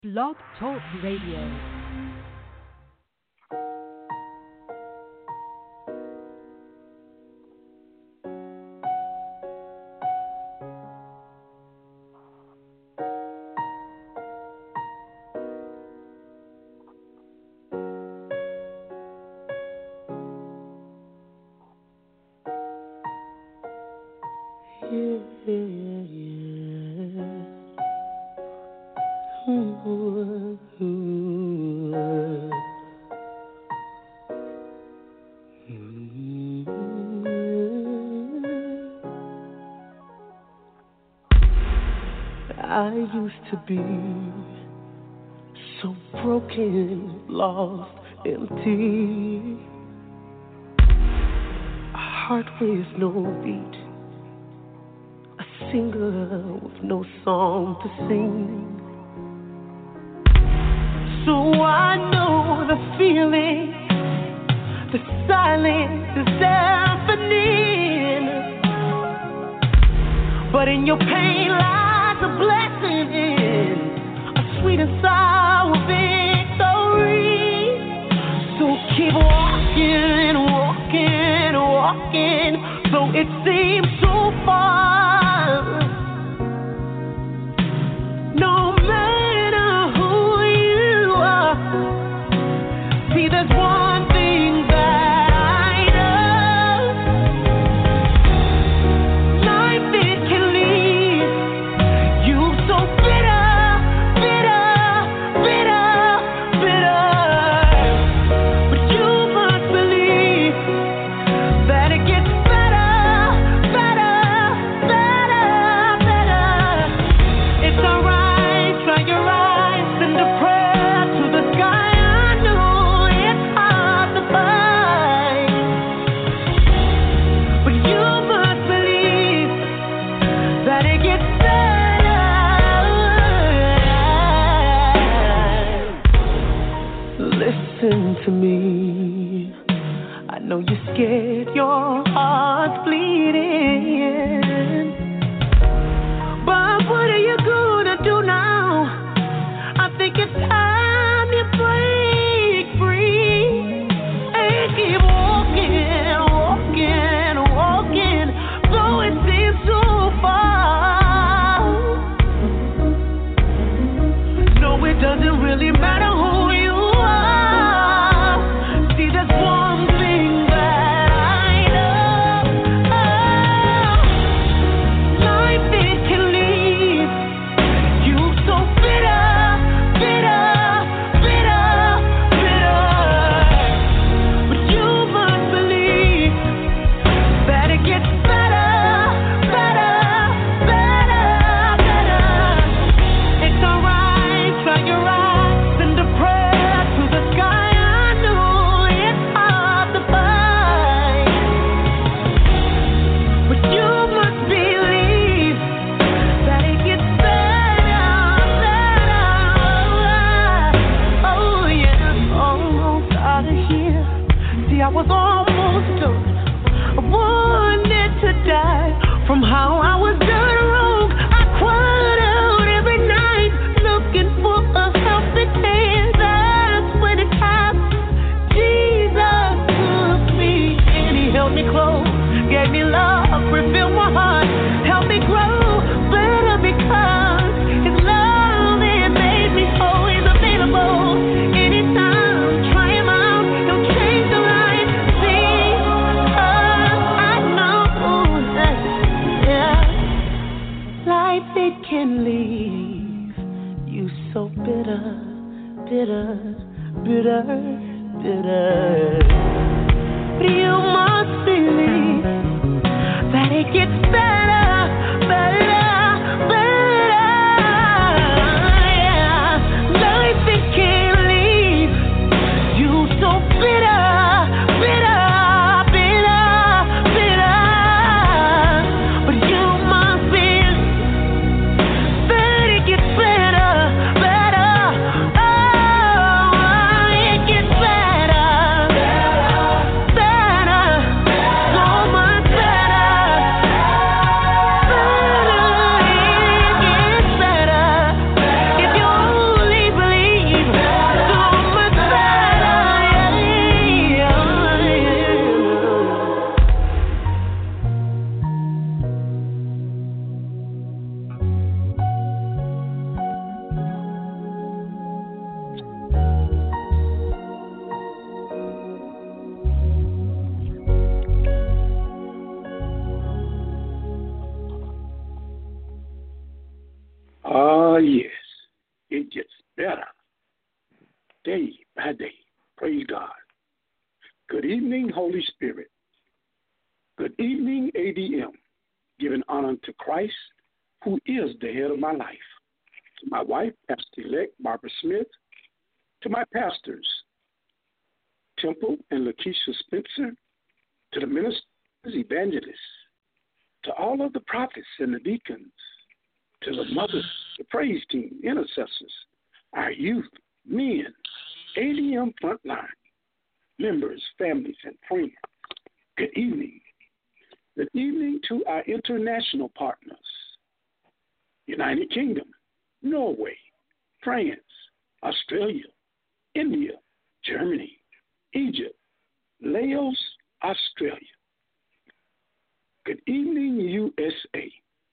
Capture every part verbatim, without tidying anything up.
Blog Talk Radio. I used to be so broken, lost, empty. A heart with no beat, a singer with no song to sing. So I know the feeling, the silence is deafening. But in your pain lies a blessing, a sweet and sour victory. So keep walking, walking, walking, though it seems so far. No matter who you are, see there's one thing that I know. Life it can leave you so bitter, bitter, bitter, bitter. But you must believe that it gets better, better, better, better. It's alright, try your eyes, send a prayer to the sky. I know it's hard to find, but you must believe that it gets better. Listen to me. I know you're scared, your heart's bleeding. But what are you gonna do now? I think it's time you break free and keep walking, walking, walking, though it seems so far. No, it doesn't really matter who you are. See, there's one thing that I know. Oh, life it can leave you so bitter, bitter, bitter, bitter. But you must believe that it gets better, better, better, better. It's alright, try your eyes, send a prayer to the sky. I know it's hard to find, but you must believe that it gets better, better. Oh yeah, almost out of here. See, I was almost done. I wanted to die from how I was done wrong. I cried out every night looking for a helping hand. That's when it happened. Jesus took me and he held me close, gave me love, refilled my heart, helped me grow better because his love it made me whole. He's available anytime. Try him out, he'll change your life. See, I know that, yeah, life it can leave you so bitter, bitter, bitter, bitter. But you must believe that it gets better, better, better. Yeah, life it can leave you so bitter, bitter, bitter, bitter. But you must believe that it gets better, better. Oh, it gets better, better, so much better, better. better day by day. Praise God. Good evening, Holy Spirit. Good evening, A D M. Giving honor to Christ, who is the head of my life. To my wife, Pastor-elect Barbara Smith. To my pastors, Temple and Lakeisha Spencer. To the ministers, evangelists. To all of the prophets and the deacons. To the mothers, the praise team, intercessors, our youth, men, A D M frontline, members, families, and friends. Good evening. Good evening to our international partners. United Kingdom, Norway, France, Australia, India, Germany, Egypt, Laos, Australia. Good evening, U S A,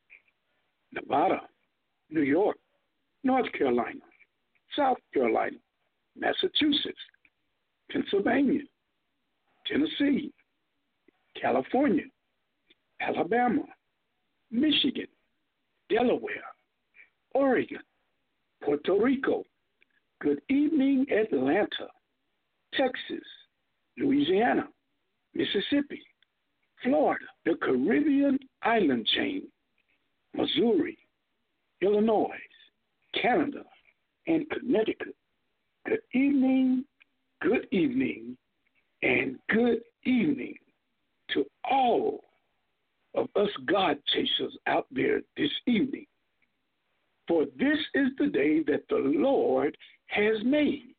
Nevada, New York, North Carolina, South Carolina, Massachusetts, Pennsylvania, Tennessee, California, Alabama, Michigan, Delaware, Oregon, Puerto Rico. Good evening, Atlanta, Texas, Louisiana, Mississippi, Florida, the Caribbean island chain, Missouri, Illinois, Canada, and Connecticut. Good evening, good evening, and good evening to all of us God chasers out there this evening. For this is the day that the Lord has made.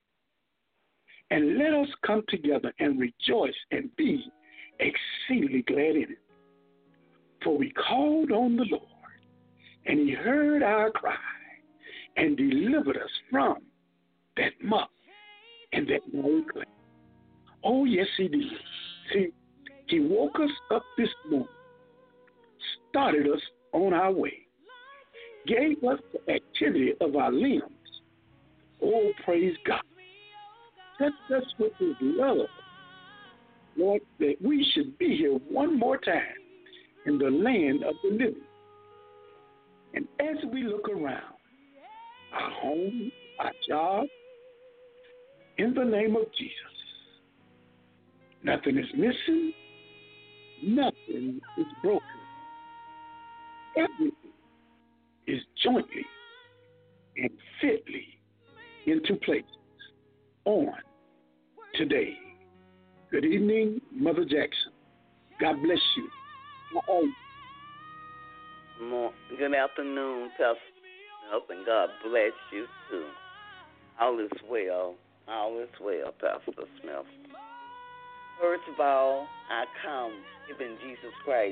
And let us come together and rejoice and be exceedingly glad in it. For we called on the Lord, and he heard our cry and delivered us from that muck and that miry clay. Oh, yes, he did. See, he woke us up this morning, started us on our way, gave us the activity of our limbs. Oh, praise God. Touched us with his love, Lord, that we should be here one more time in the land of the living. And as we look around, our home, our job, in the name of Jesus, nothing is missing, nothing is broken. Everything is jointly and fitly into place on today. Good evening, Mother Jackson. God bless you. Uh-oh. Good afternoon, Pastor Smith, and God bless you too. All is well. All is well, Pastor Smith. First of all, I come giving Jesus Christ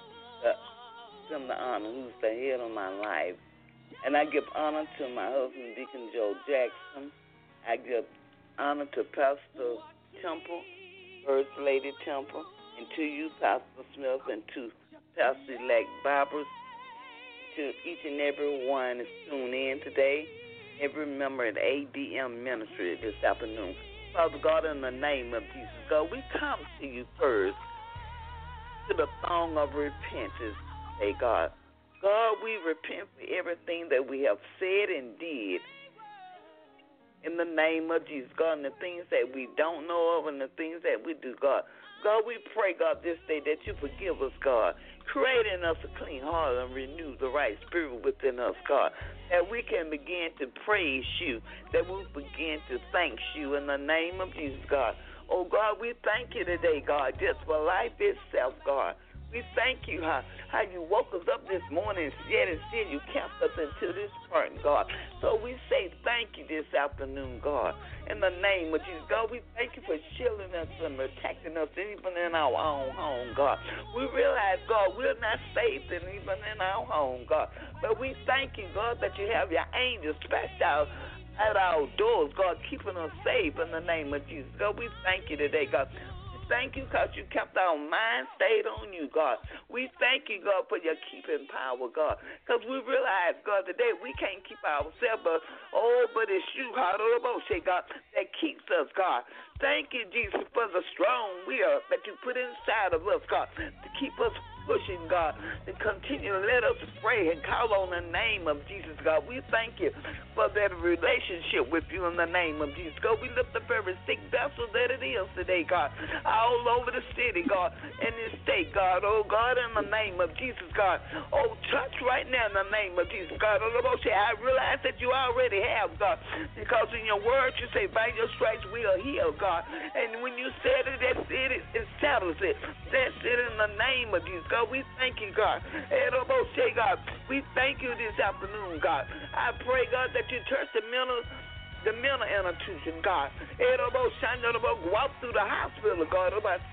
the, him the honor, who's the head of my life. And I give honor to my husband, Deacon Joe Jackson. I give honor to Pastor Temple, First Lady Temple, and to you, Pastor Smith, and to Pastor-elect Barbara, to each and every one that's tuned in today, every member of the A D M ministry this afternoon. Father God, in the name of Jesus, God, we come to you first to the throne of repentance, hey God. God, we repent for everything that we have said and did in the name of Jesus, God, and the things that we don't know of and the things that we do, God. God, we pray, God, this day that you forgive us, God. Create in us a clean heart and renew the right spirit within us, God, that we can begin to praise you, that we begin to thank you in the name of Jesus, God. Oh, God, we thank you today, God, just for life itself, God. We thank you how, how you woke us up this morning, yet and still you kept us until this point, God. So we say thank you this afternoon, God. In the name of Jesus, God, we thank you for shielding us and protecting us even in our own home, God. We realize, God, we're not safe even in our home, God. But we thank you, God, that you have your angels dispatched out at our doors, God, keeping us safe in the name of Jesus. God, we thank you today, God. Thank you because you kept our mind stayed on you, God. We thank you, God, for your keeping power, God. Because we realize, God, today we can't keep ourselves, but, oh, but it's you, God, that keeps us, God. Thank you, Jesus, for the strong will that you put inside of us, God, to keep us pushing, God, to continue to let us pray and call on the name of Jesus, God. We thank you for that relationship with you in the name of Jesus. God, we lift up every sick vessel that it is today, God, all over the city, God, in this state, God. Oh, God, in the name of Jesus, God. Oh, touch right now in the name of Jesus, God. Oh, I realize that you already have, God, because in your word you say, by your stripes we are healed, God. And when you said it, that's it, it, it settles it. That's it in the name of Jesus, God. We thank you, God. God, we thank you this afternoon, God. I pray, God, that you touch the mental the mental institution, God. Walk through the hospital, God.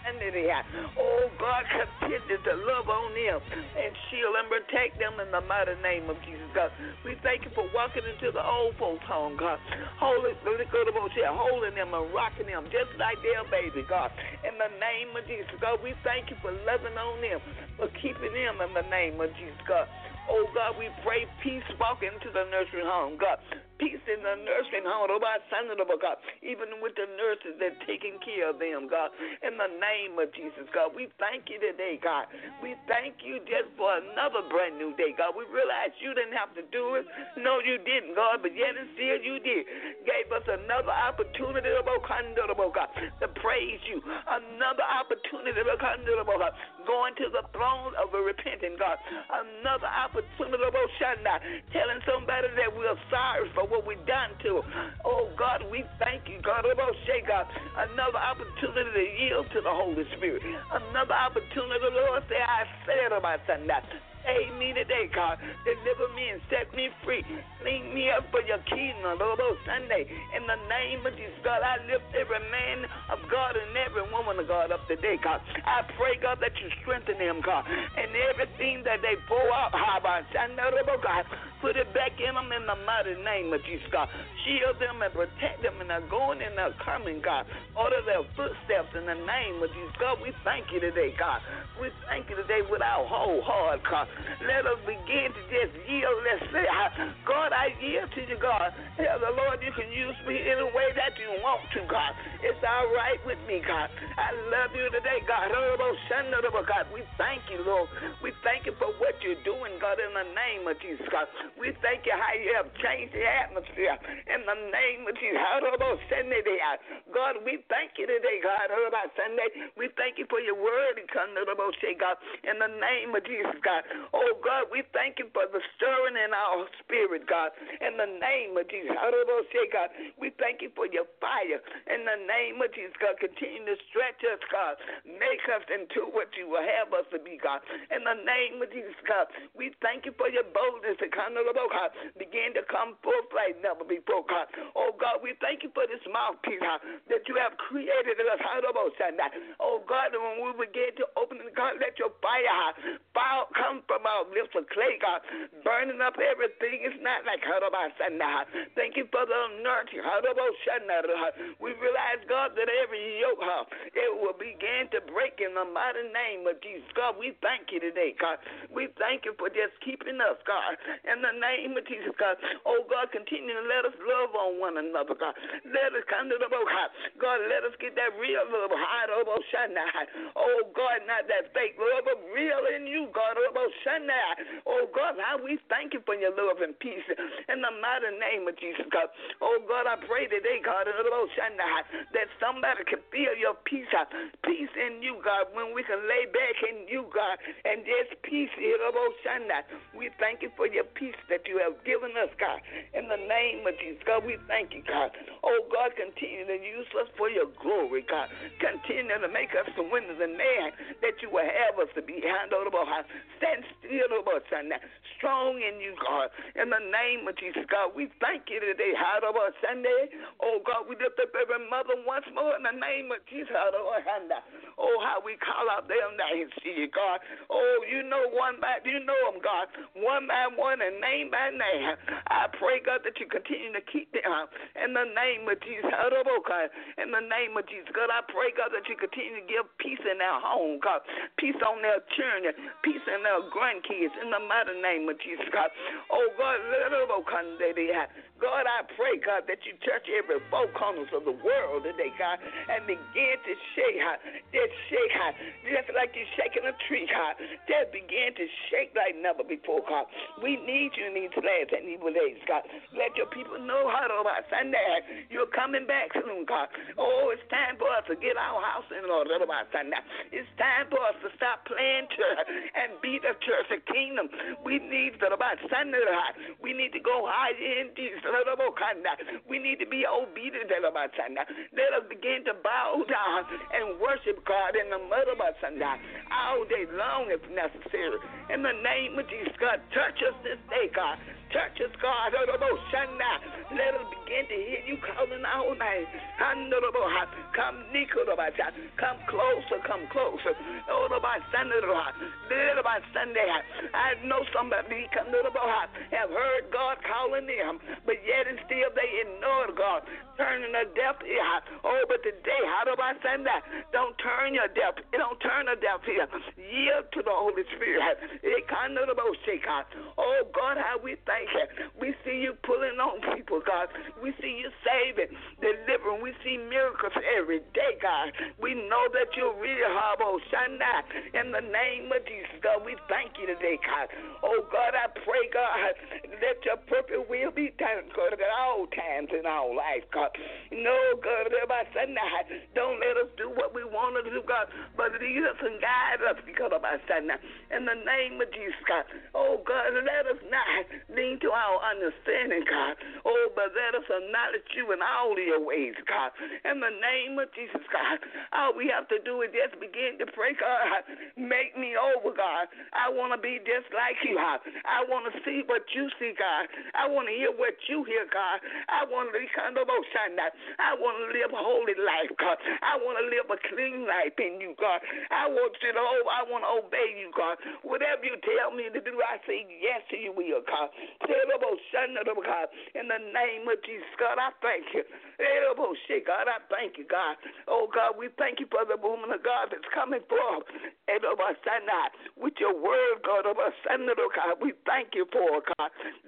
Oh, God, continue to love on them and shield and protect them in the mighty name of Jesus, God. We thank you for walking into the old folks' home, God. Holy, holding them and rocking them just like their baby, God. In the name of Jesus, God, we thank you for loving on them, for keeping them in the name of Jesus, God. Oh, God, we pray peace walk into the nursing home, God. Peace in the nursing home, oh, my son, oh, God. Even with the nurses that are taking care of them, God. In the name of Jesus, God, we thank you today, God. We thank you just for another brand new day, God. We realize you didn't have to do it. No, you didn't, God, but yet and still you did. Gave us another opportunity, oh, God, to praise you. Another opportunity, oh, God, going to the throne of a repentant God. Another opportunity, oh, telling somebody that we're sorry for what we done to. Oh, God, we thank you, God. God. Another opportunity to yield to the Holy Spirit. Another opportunity, Lord, say, I said about Sunday. Save me today, God. Deliver me and set me free. Clean me up for your kingdom, Lord, Sunday. In the name of Jesus, God, I lift every man of God and every woman of God up today, God. I pray, God, that you strengthen them, God. And everything that they pour out, God, put it back in them in the mighty name of Jesus, God. Shield them and protect them, and they're going and they're coming, God. Order their footsteps in the name of Jesus, God. We thank you today, God. We thank you today with our whole heart, God. Let us begin to just yield. Let's say, God, I yield to you, God. Tell the Lord you can use me in a way that you want to, God. It's all right with me, God. I love you today, God. God, we thank you, Lord. We thank you for what you're doing, God, in the name of Jesus, God. We thank you how you have changed the atmosphere in the name of Jesus. God, we thank you today, God. We thank you for your word, God, in the name of Jesus, God. Oh, God, we thank you for the stirring in our spirit, God, in the name of Jesus. God, we thank you for your fire in the name of Jesus, God. Continue to stretch us, God. Make us into what you will have us to be, God. In the name of Jesus, God, we thank you for your boldness to come to the God. Begin to come forth like never before, God. Oh, God, we thank you for this mouthpiece, God, that you have created us. Oh, God, when we begin to open it, God, let your fire, fire come from our lips of clay, God, burning up everything. It's not like thank you for the anointing. We realize, God, that every yoke, it will begin to break in the mighty name of Jesus. God, we thank you today, God. We thank you for just keeping us, God, in the name of Jesus, God. Oh, God, continue to let us love on one another, God. Let us come to the boat, God. God, let us get that real love. Oh, God, not that fake love, but real in you, God. Oh, God, how we thank you for your love and peace in the mighty name of Jesus, God. Oh, God, I pray today, God, that somebody can feel your peace, peace in you, God, when we can lay back in you, God, and just peace. We thank you for your peace that you have given us, God, in the name of Jesus, God. We thank you, God. Oh, God, continue to use us for your glory, God. Continue to make us the winners and man that you will have us to be. Stand still, strong in you, God, in the name of Jesus, God. We thank you today. Sunday. Oh, God, we lift up every mother once more in the name of Jesus. Oh, how we call out their names to you, God. Oh, you know one by, you know them, God, one by one and name by name. I pray, God, that you continue to keep them in the name of Jesus. In the name of Jesus, God, I pray, God, that you continue to give peace in their home, God, peace on their children, peace in their grandkids, in the mighty name of Jesus, God. Oh, God, let them God, I pray, God, that you touch every four corners of the world today, God, and begin to shake, God. Just shake, God. Just like you're shaking a tree, God. Just begin to shake like never before, God. We need you in these last and evil days, God. Let your people know how to about Sunday. You're coming back soon, God. Oh, it's time for us to get our house in order about Sunday. It's time for us to stop playing church and be the church of kingdom. We need to about Sunday. We need to go high in Jesus. We need to be obedient about Sunday. Let us begin to bow down and worship God in the mud about Sunday all day long if necessary. In the name of Jesus, God, touch us this day, God. Touch us, God. Let us begin to hear you calling our name. Come, come closer, come closer. Sunday, I know somebody have heard God calling them, but yet and still they ignored God, turning a deaf ear. Oh, but today, how do I send that? Don't turn your deaf, don't turn a deaf ear. Yield to the Holy Spirit. Oh, God, how we thank you. We see you pulling on people, God. We see you saving, delivering. We see miracles every day, God. We know that you're real, Habo Shana. In the name of Jesus, God, we thank you today, God. Oh, God, I pray, God, let your perfect will be done, God, at all times in our life, God. No, God, don't let us do what we want to do, God, but lead us and guide us, God, in the name of Jesus, God. Oh, God, let us not lean to our understanding, God. Oh, but let us acknowledge you in all of your ways, God. In the name of Jesus, God. All we have to do is just begin to pray, God. Make me over, God. I want to be just like you, God. I want to see what you see, God. I want to hear what you hear, God. I want to be kind of ocean. I want to live a holy life, God. I want to live a clean life in you, God. I want you to, oh, I want to obey you, God. Whatever you tell me to do, I say yes to you, will, God. God. In the name of Jesus, God, I thank you. God, I thank you, God. Oh, God, we thank you for the woman of God that's coming forth with your word, God. We thank you for it, God.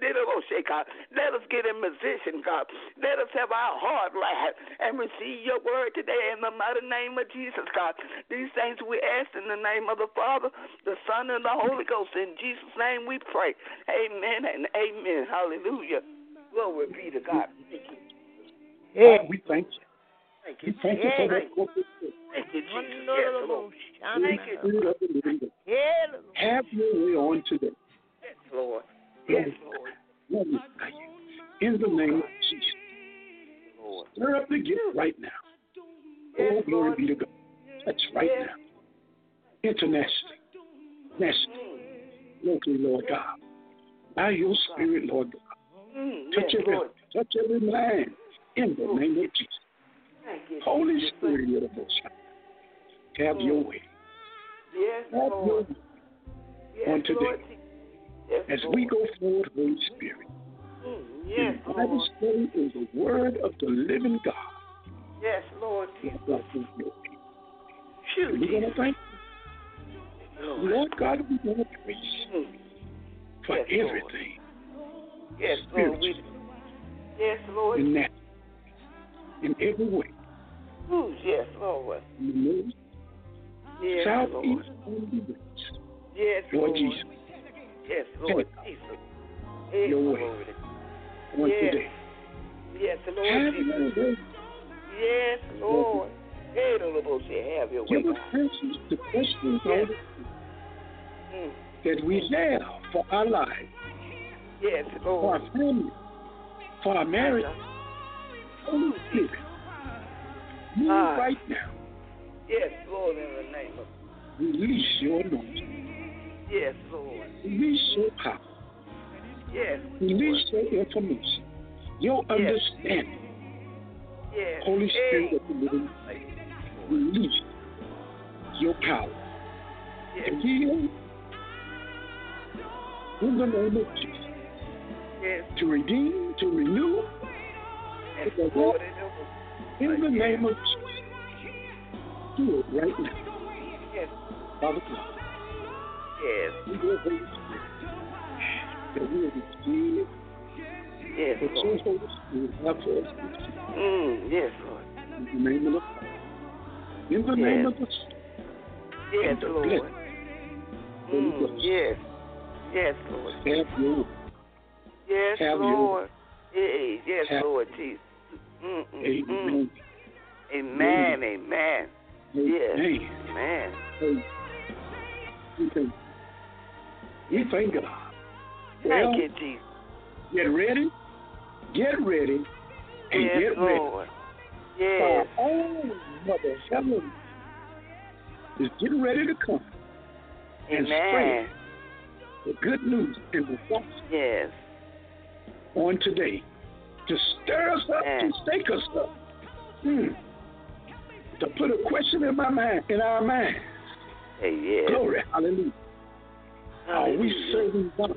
Let us get in position, God. Let us have our heart right and receive your word today in the mighty name of Jesus, God. These things we ask in the name of the Father, the Son, and the Holy Ghost. In Jesus' name we pray. Amen and amen. Hallelujah. Glory be to God. Thank you. Yeah. God, we thank you. Thank you. We thank you for that corporate prayer. Thank you, Jesus. Yes, Lord. Thank you. Have your way on today. Yes, Lord. Yes, Lord. Lord, we thank you. In the name of Jesus. Lord. Stir up the gift right now. Yes, oh, glory Lord. be to God. That's right Yes. now. Internationally. Nationally. Locally, Lord God. By your spirit, Lord God. Mm, touch yes, every Lord. touch every mind in the name of Jesus. Thank you, Holy Jesus. Spirit, you're the most high. Have your way. Yes, Have your Lord. way Yes, on today. Lord. Yes, as Lord. we go forward, Holy Spirit. Mm, yes, the Bible Lord. study is the word of the living God. Yes, Lord. Lord Jesus. God, thank you. Shoot, And we're going to Jesus. thank you. Lord. Lord God, we're going to praise you Mm. for Yes, Lord. everything. Yes, Lord. We, yes, Lord. In that, in every way. Ooh, yes, Lord. In the north, Yes, south, Lord. east, and the west. Yes, Lord Lord. Jesus, Yes, Lord. Jesus. Yes, your way. Lord. on Yes. today. Yes, Lord. Have Jesus. your way. Yes, Lord. Hey, Lord, have your way, Give us God. answers to questions Yes. all Mm. that we have for our lives, Yes, for Lord. our family, for our marriage. Holy Spirit, move Ah. right now. Yes, Lord, in the name of Release your anointing. yes, Lord. Release your power. Yes, Release your information, your Yes. understanding. yes. Holy Spirit Hey. of the living, release your power Yes, to heal in the name of Jesus, yes, to redeem, to renew yes, to the Lord, in the name of Jesus. Do it right now. yes, Father God, yes, we will Holy Spirit that we will receive Yes, But Lord. your Holy Spirit have for us Mm, yes, Lord. in the name of the Father. In the Yes. name of the Son. Yes, and the Lord. blessed Holy Mm, Ghost. yes. Yes, Lord. Have your way. Yes, Have your Lord. Hey, yes, Have- Lord Jesus. Mm, mm, mm. Amen. Amen. Amen. Yes. Amen. Amen. Amen. We thank, we thank God. Well, Thank you, Jesus. get ready, get ready, and Yes, get ready. Lord. Yes. Our own Mother Helen is getting ready to come and Amen. spread the good news and the gospel Yes. on today to stir us up, Amen. to stake us up, hmm. to put a question in my mind, in our mind. Hey, yes. Glory, hallelujah. Are we Hallelujah. serving God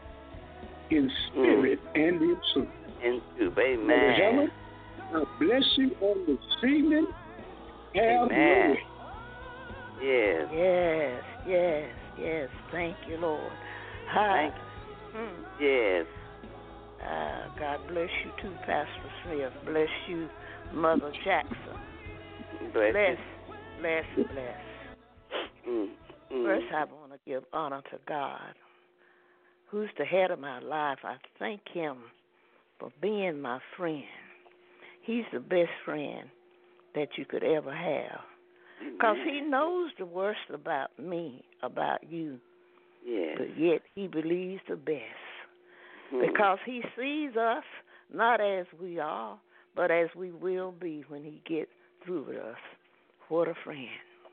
in spirit and in truth? And truth. Mother Amen. Helen, God bless you on this evening. Have Amen. your way. Yes. Yes, yes, yes. Thank you, Lord. Hi. Thank Mm. Yes. Uh, God bless you too, Pastor Smith. Bless you, Mother Jackson. Bless Bless, bless, bless. you. Mm, mm. First, I want to give honor to God, who's the head of my life. I thank Him for being my friend. He's the best friend that you could ever have, because He knows the worst about me, about you, Yes. but yet He believes the best, Mm. because He sees us not as we are, but as we will be when He gets through with us. What a friend.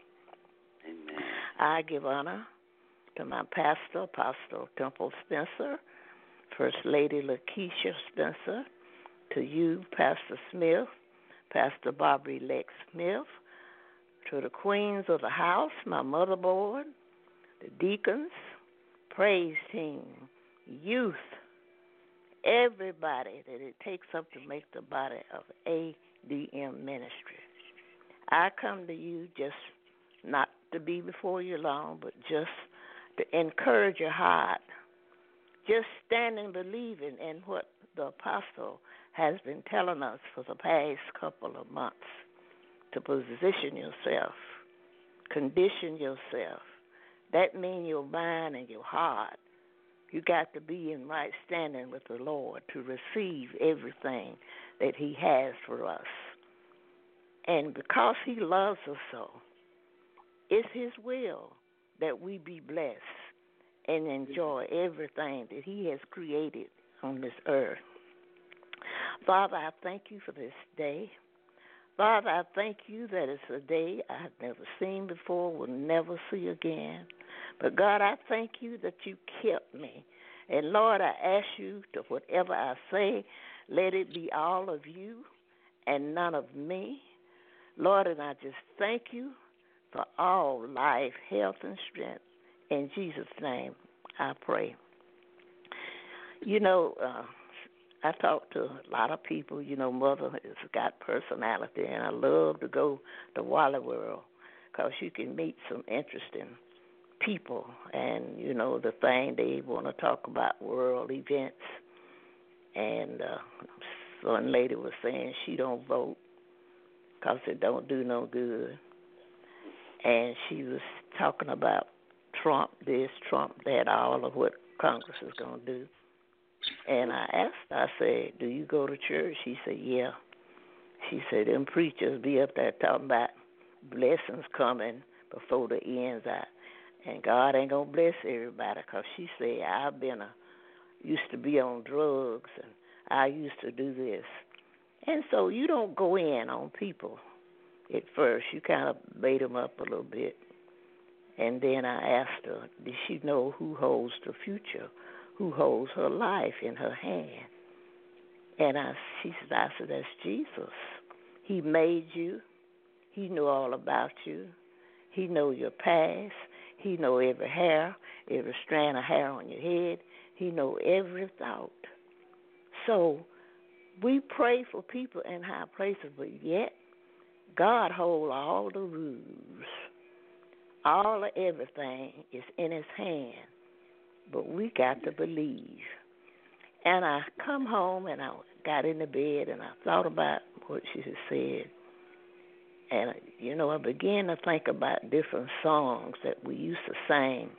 Amen. I give honor to my pastor, Apostle Temple Spencer, First Lady Lakeisha Spencer, to you, Pastor Smith, Pastor Barbara Lex Smith, to the queens of the house, my motherboard, the deacons, praise team, youth, everybody that it takes up to make the body of A D M ministry. I come to you just not to be before you long, but just to encourage your heart. Just standing believing in what the apostle has been telling us for the past couple of months, to position yourself, condition yourself. That means your mind and your heart. You got to be in right standing with the Lord to receive everything that He has for us. And because He loves us so, it's His will that we be blessed and enjoy everything that He has created on this earth. Father, I thank you for this day. Father, I thank you that it's a day I have never seen before, will never see again. But God, I thank you that you kept me. And Lord, I ask you to whatever I say, let it be all of you and none of me. Lord, and I just thank you for all life, health, and strength. In Jesus' name, I pray. You know, uh, I talk to a lot of people. You know, Mother has got personality, and I love to go to Wally World because you can meet some interesting people and, you know, the thing they want to talk about, world events. And uh, one lady was saying she don't vote because it don't do no good. And she was talking about Trump this, Trump that, all of what Congress is going to do. And I asked her, I said, do you go to church? She said, yeah. She said, them preachers be up there talking about blessings coming before the end's out. And God ain't going to bless everybody, because she said, I've been a, used to be on drugs, and I used to do this. And so you don't go in on people at first. You kind of bait them up a little bit. And then I asked her, did she know who holds the future, who holds her life in her hand? And I, she said, I said, that's Jesus. He made you. He knew all about you. He know your past. He know every hair, every strand of hair on your head. He know every thought. So we pray for people in high places, but yet God holds all the rules. All of everything is in His hand. But we got to believe. And I come home and I got in the bed and I thought about what she had said. And, you know, I began to think about different songs that we used to sing.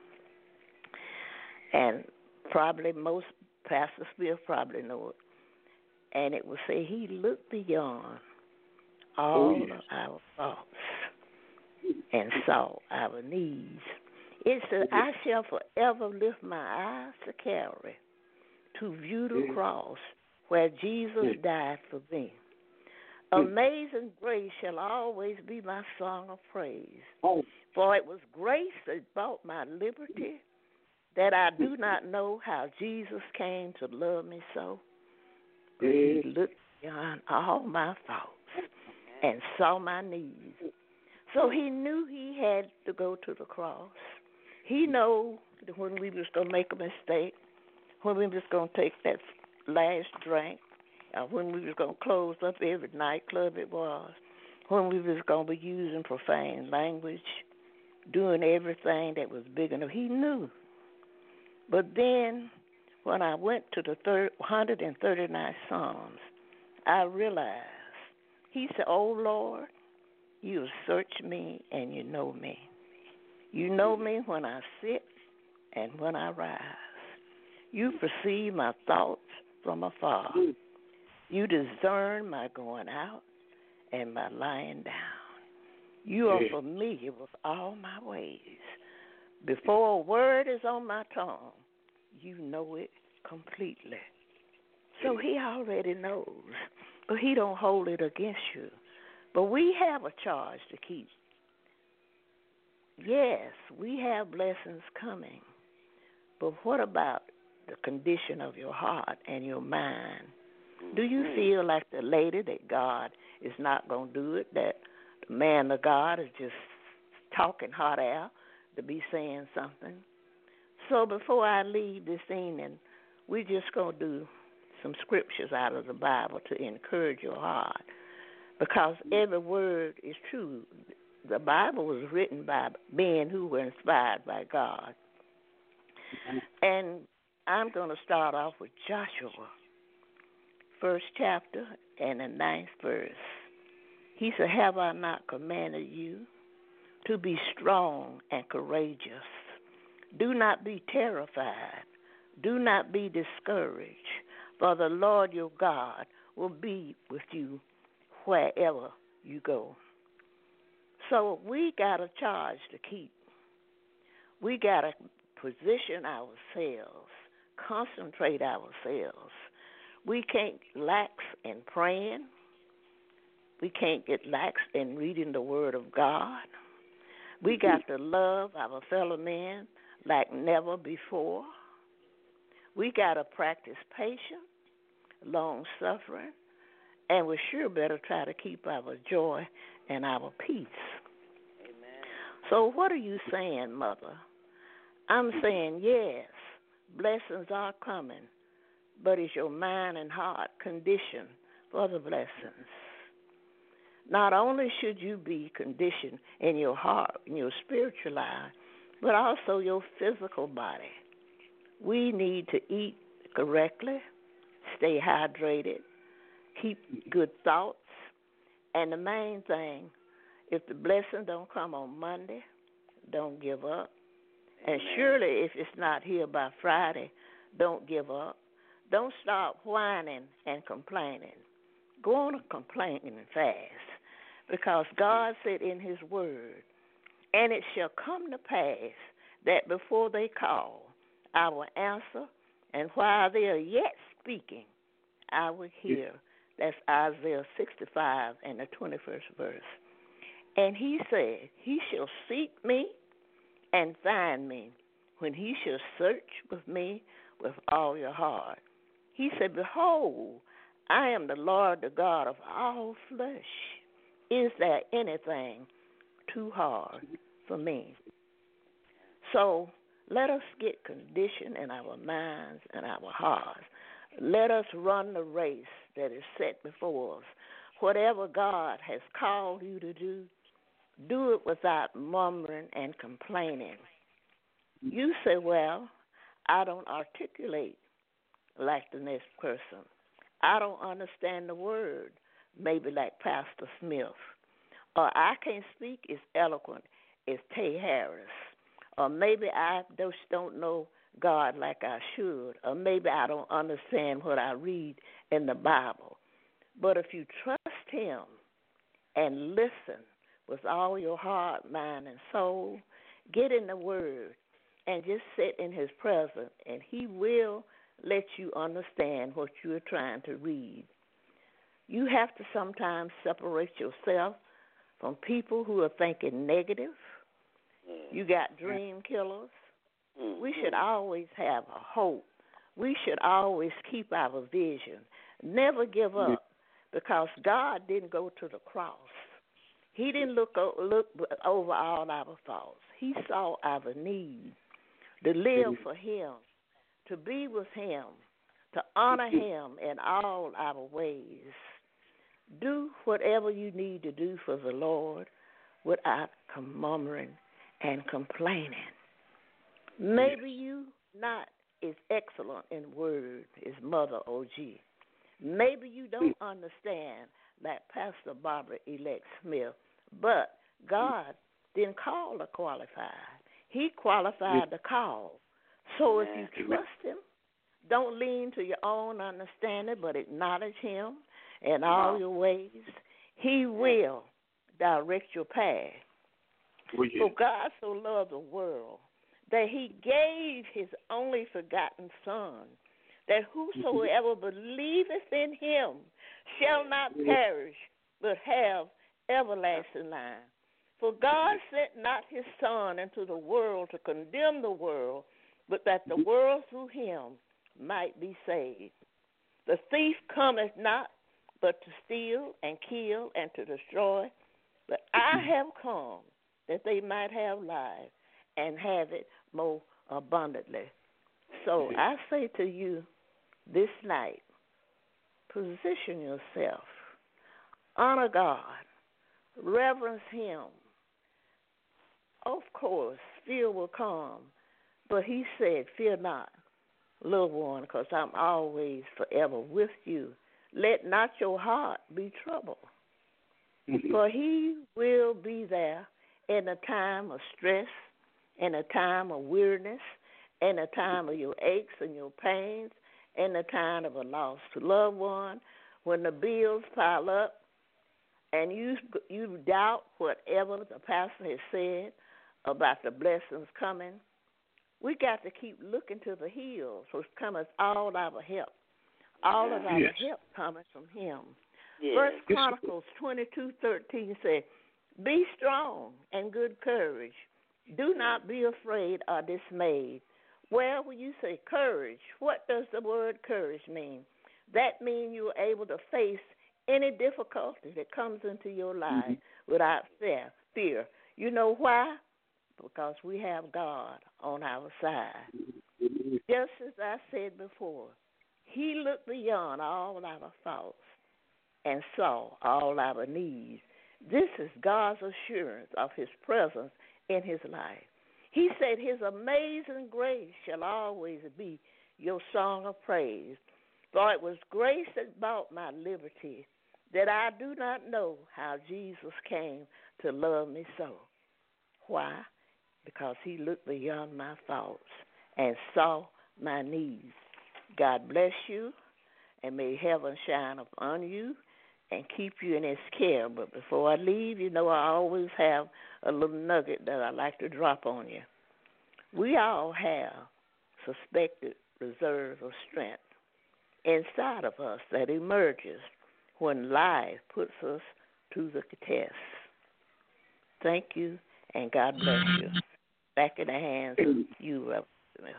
And probably most pastors will probably know it. And it would say, he looked beyond all oh, yes. of our faults and saw our needs. It said, I shall forever lift my eyes to Calvary to view the yeah. cross where Jesus yeah. died for me. Yeah. Amazing grace shall always be my song of praise. Oh. For it was grace that bought my liberty, that I do not know how Jesus came to love me so. But he looked beyond all my faults and saw my needs. So he knew he had to go to the cross. He knew that when we was going to make a mistake, when we was going to take that last drink, uh, when we was going to close up every nightclub it was, when we was going to be using profane language, doing everything that was big enough. He knew. But then when I went to the third, one hundred thirty-nine Psalms, I realized, he said, oh, Lord, you search me and you know me. You know me when I sit and when I rise. You perceive my thoughts from afar. You discern my going out and my lying down. You are familiar with all my ways. Before a word is on my tongue, you know it completely. So he already knows, but he don't hold it against you. But we have a charge to keep. Yes, we have blessings coming, but what about the condition of your heart and your mind? Do you feel like the lady that God is not going to do it, that the man of God is just talking hot air to be saying something? So before I leave this evening, we're just going to do some scriptures out of the Bible to encourage your heart, because every word is true. The Bible was written by men who were inspired by God. And I'm going to start off with Joshua, first chapter and the ninth verse. He said, have I not commanded you to be strong and courageous? Do not be terrified. Do not be discouraged, for the Lord your God will be with you wherever you go. So we got a charge to keep. We got to position ourselves, concentrate ourselves. We can't lax in praying. We can't get lax in reading the Word of God. We got to love our fellow men like never before. We got to practice patience, long-suffering, and we sure better try to keep our joy and our peace. Amen. So what are you saying, Mother? I'm saying, yes, blessings are coming, but is your mind and heart conditioned for the blessings? Not only should you be conditioned in your heart, in your spiritual life, but also your physical body. We need to eat correctly, stay hydrated, keep good thoughts, and the main thing, if the blessing don't come on Monday, don't give up. And surely if it's not here by Friday, don't give up. Don't start whining and complaining. Go on a complaining fast, because God said in his word, and it shall come to pass that before they call, I will answer, and while they are yet speaking, I will hear. That's Isaiah sixty-five and the twenty-first verse. And he said, he shall seek me and find me when he shall search with me with all your heart. He said, behold, I am the Lord, the God of all flesh. Is there anything too hard for me? So let us get conditioned in our minds and our hearts. Let us run the race that is set before us. Whatever God has called you to do, do it without murmuring and complaining. You say, well, I don't articulate like the next person. I don't understand the word, maybe like Pastor Smith. Or I can't speak as eloquent as Tay Harris. Or maybe I just don't know God like I should. Or maybe I don't understand what I read in the Bible. But if you trust him and listen with all your heart, mind, and soul, get in the word and just sit in his presence, and he will let you understand what you're trying to read. You have to sometimes separate yourself from people who are thinking negative. You got dream killers. We should always have a hope. We should always keep our vision. Never give up, because God didn't go to the cross. He didn't look, look over all our faults. He saw our need to live for him, to be with him, to honor him in all our ways. Do whatever you need to do for the Lord without murmuring and complaining. Maybe you not as excellent in word as Mother O G. Maybe you don't understand like Pastor Barbara Elect Smith, but God didn't call the qualified. He qualified the call. So if you trust him, don't lean to your own understanding, but acknowledge him in all your ways. He will direct your path. For God so loved the world that he gave his only forgotten Son, that whosoever believeth in him shall not perish, but have everlasting life. For God sent not his Son into the world to condemn the world, but that the world through him might be saved. The thief cometh not but to steal and kill and to destroy. But I have come that they might have life and have it more abundantly. So I say to you this night, position yourself, honor God, reverence him. Of course, fear will come, but he said, fear not, little one, because I'm always forever with you. Let not your heart be troubled, mm-hmm. for he will be there in a time of stress, in a time of weariness, in a time of your aches and your pains, in a time of a lost loved one, when the bills pile up and you you doubt whatever the pastor has said about the blessings coming. We got to keep looking to the hills, which cometh all our help. All of our yes. help coming from him. Yes. First Chronicles twenty-two thirteen says, be strong and good courage. Do not be afraid or dismayed. Well, when you say courage, what does the word courage mean? That means you're able to face any difficulty that comes into your life mm-hmm. without fear. Fear. You know why? Because we have God on our side. Mm-hmm. Just as I said before, he looked beyond all our faults and saw all our needs. This is God's assurance of his presence in his life. He said his amazing grace shall always be your song of praise. For it was grace that bought my liberty, that I do not know how Jesus came to love me so. Why? Because he looked beyond my faults and saw my needs. God bless you, and may heaven shine upon you and keep you in his care. But before I leave, you know I always have a little nugget that I like to drop on you. We all have suspected reserve of strength inside of us that emerges when life puts us to the test. Thank you, and God bless you. Back in the hands of you, Reverend Smith.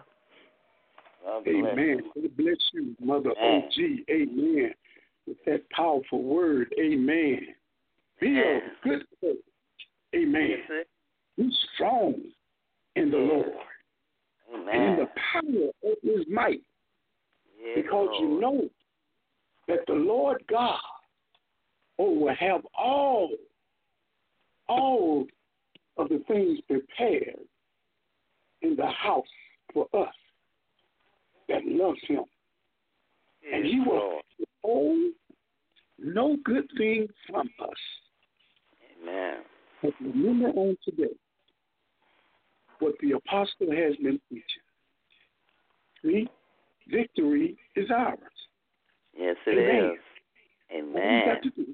Amen. God bless you, Mother O G. Amen. With that powerful word, amen. Be of good courage. Amen. Be strong in the Lord. Amen. And in the power of his might. Yes, because Lord. You know that the Lord God oh, will have all, all of the things prepared in the house for us that loves him Yes, and he will Lord. hold no good thing from us. Amen. But remember on today what the apostle has been preaching. See, victory is ours. Yes, it Amen. is. All you Amen. got to do,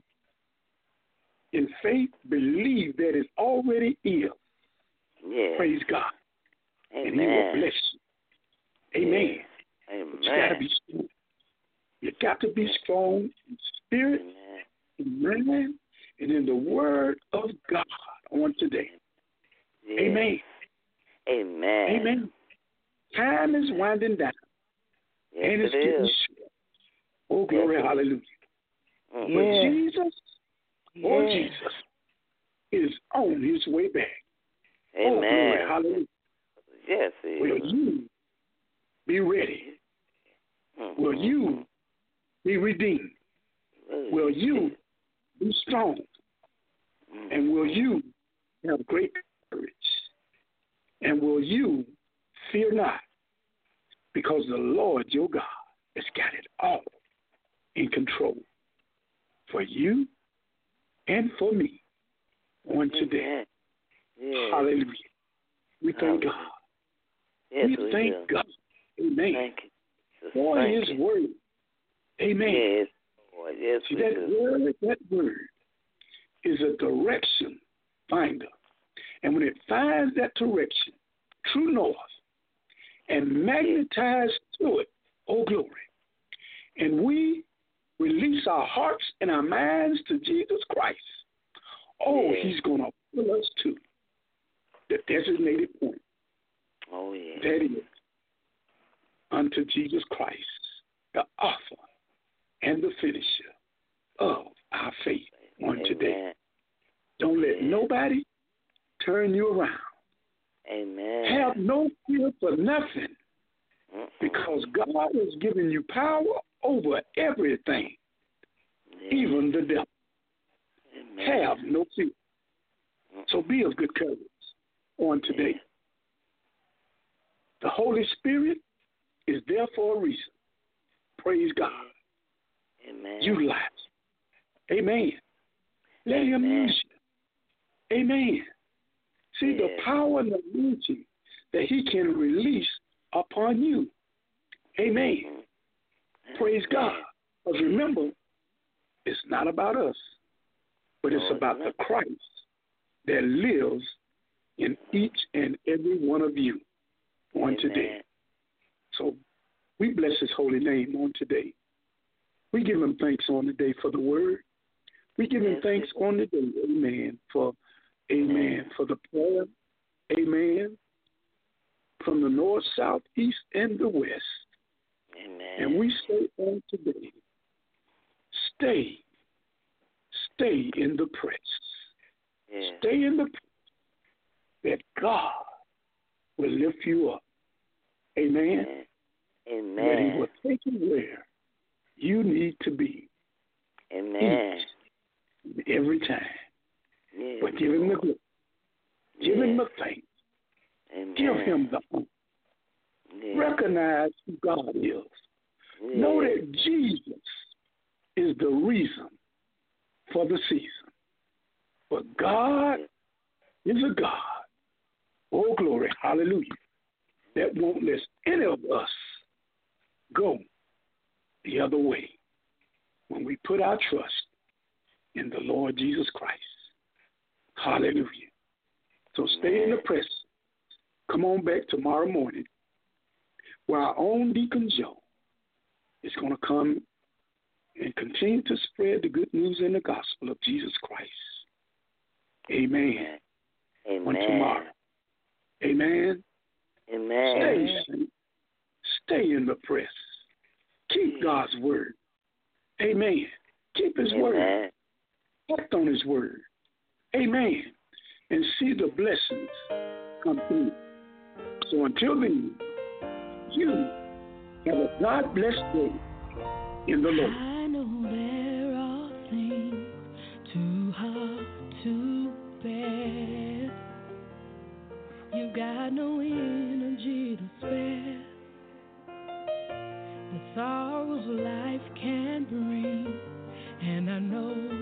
in faith, believe that it already is. Yes. Praise God. Amen. And he will bless you. Amen. Yes. Amen. But you got to be strong. You got to be Yes. strong in spirit, Amen. in mind, and in the word of God on today. Yes. Amen. Amen. Amen. Time is winding down, Yes, and it's it getting is. short. Oh, glory, Yes, it is. hallelujah. Mm. But Yeah. Jesus, oh, Yeah. Jesus, is on his way back. Oh, glory, Amen. hallelujah. Yes, it Will is. you be ready? Mhm. Will you be redeemed? Mhm. Will you be strong? Mhm. And will you have great courage? And will you fear not? Because the Lord your God has got it all in control for you and for me on today. Amen. Yes. Hallelujah. We thank Hallelujah. God. Yes, we we thank do. God. Amen. Thank you. Jesus. For Thank his you. word. Amen. Yes, Lord. Yes, See, we that do. word, that word is a direction finder. And when it finds that direction, true north, and magnetize to it, oh glory, and we release our hearts and our minds to Jesus Christ, oh, Yes. he's going to pull us to the designated point. Oh, yeah. That is unto Jesus Christ, the author and the finisher of our faith on Amen. today. Don't let Amen. nobody turn you around. Amen. Have no fear for nothing, Mm-mm. because God has given you power over everything, Yes. even the devil. Amen. Have no fear. Mm-mm. So be of good courage on today. Yes. The Holy Spirit is there for a reason. Praise God. Amen. Utilize. Amen. Let him Amen. use you. Amen. See the Yes. power and the anointing that he can release upon you. Amen. Mhm. Praise Amen. God. Because remember, it's not about us, but it's No, it's about not. the Christ that lives in each and every one of you on Amen. today. So we bless his holy name on today. We give him thanks on the day for the word. We give him Yes, thanks yes. on the day, amen, for amen, Amen. for the prayer, amen, from the north, south, east, and the west. Amen. And we say on today, stay, stay in the press. Yes. Stay in the press that God will lift you up. Amen. Amen. That he Amen. will take you where you need to be Amen. every time. Yes, But give him the Lord. glory. Give Yes. him the thanks. Amen. Give him the honor. Yes. Recognize who God is. Yes. Know that Jesus is the reason for the season. But God is a God, oh glory, hallelujah, that won't let any of us go the other way when we put our trust in the Lord Jesus Christ. Hallelujah. So stay in the press. Come on back tomorrow morning where our own Deacon Joe is going to come and continue to spread the good news and the gospel of Jesus Christ. Amen. Amen. On tomorrow. Amen. Amen. Stay, saint. Stay in the press. Keep Yes. God's word. Amen. Keep his Amen. word. Act on his word. Amen. And see the blessings come through. So until then, you have a God blessed day in the Lord. I know there are things too hard to bear. You got no energy to spare. The sorrows life can bring, and I know